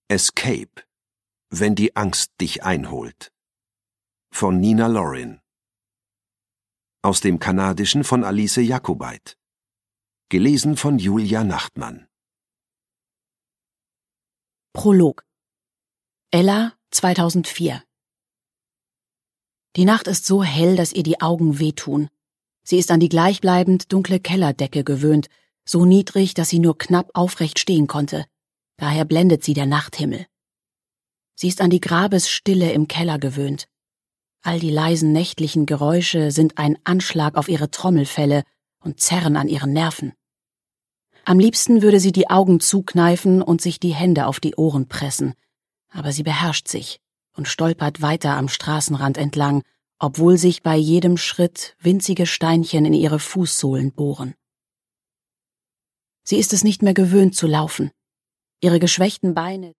Escape, wenn die Angst dich einholt. Von Nina Lorin. Aus dem Kanadischen von Alice Jacobait. Gelesen von Julia Nachtmann. Prolog. Ella, 2004. Die Nacht ist so hell, dass ihr die Augen wehtun. Sie ist an die gleichbleibend dunkle Kellerdecke gewöhnt, so niedrig, dass sie nur knapp aufrecht stehen konnte. Daher blendet sie der Nachthimmel. Sie ist an die Grabesstille im Keller gewöhnt. All die leisen nächtlichen Geräusche sind ein Anschlag auf ihre Trommelfelle und zerren an ihren Nerven. Am liebsten würde sie die Augen zukneifen und sich die Hände auf die Ohren pressen, aber sie beherrscht sich und stolpert weiter am Straßenrand entlang, obwohl sich bei jedem Schritt winzige Steinchen in ihre Fußsohlen bohren. Sie ist es nicht mehr gewöhnt zu laufen. Ihre geschwächten Beine